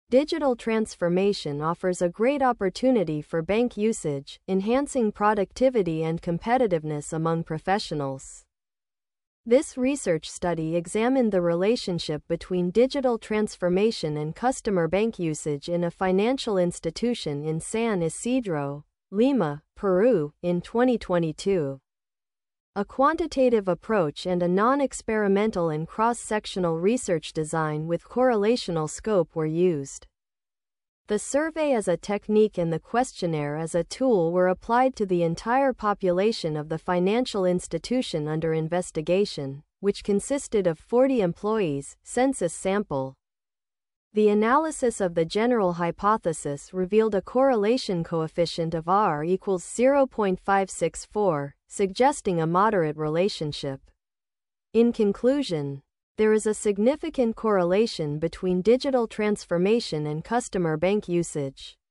Digital transformation offers a great opportunity for bank usage, enhancing productivity and competitiveness among professionals. This research study examined the relationship between digital transformation and customer bank usage in a financial institution in San Isidro, Lima, Peru, in 2022. A quantitative approach and a non-experimental and cross-sectional research design with correlational scope were used. The survey as a technique and the questionnaire as a tool were applied to the entire population of the financial institution under investigation, which consisted of 40 employees, census sample. The analysis of the general hypothesis revealed a correlation coefficient of R equals 0.564, suggesting a moderate relationship. In conclusion, there is a significant correlation between digital transformation and customer bank usage.